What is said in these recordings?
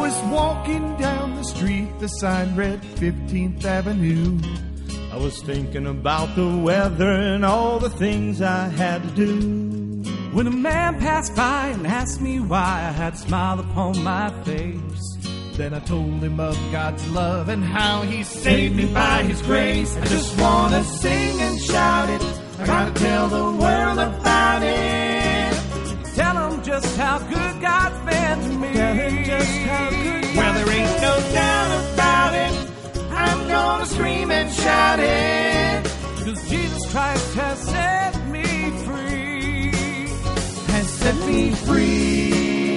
was walking down the street, the sign read 15th Avenue. I was thinking about the weather and all the things I had to do, when a man passed by and asked me why I had a smile upon my face. Then I told him of God's love and how He saved me by His grace. I just want to sing and shout it. I gotta tell the world about it. Tell them just how good God's been to me. Tell him just how good God. Well, there ain't no doubt about it. I'm gonna scream and shout it. 'Cause Jesus Christ has set me free. Has set me free.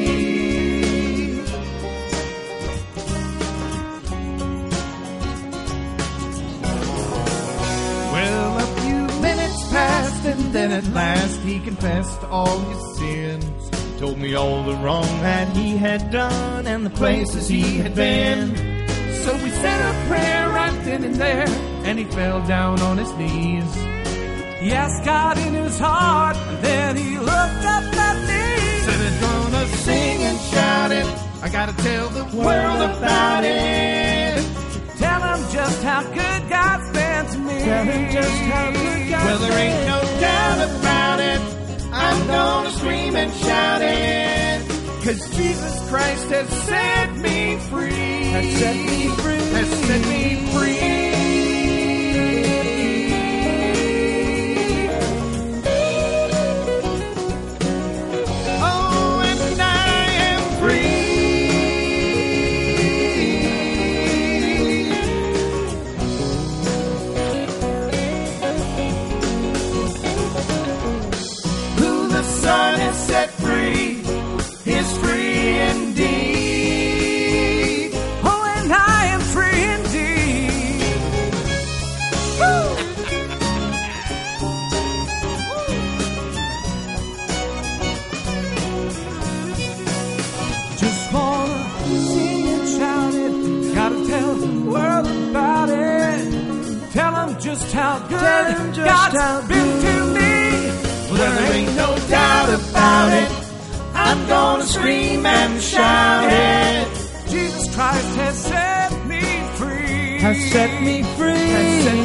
Well, a few minutes passed, and then at last He confessed all His sins. Told me all the wrong that He had done and the places He had been. So we said a prayer right then and there, and he fell down on his knees. He asked God in his heart, and then he looked up at me. Said I'm gonna sing and shout it. I gotta tell the world about it. Tell him just how good God's been to me. Tell him just how good God's been. Well, there ain't no doubt about it. I'm gonna scream and shout it. 'Cause Jesus Christ has set me free. Has set me free. Has set me free. Oh, and I am free. Who the Son has set free is free indeed. Oh, and I am free indeed. Woo! Just wanna sing and shout it. Gotta tell the world about it. Tell them just how good God's been to me. Well, there ain't no doubt about it. I'm gonna scream and shout it. Jesus Christ has set me free. Has set me free. Has set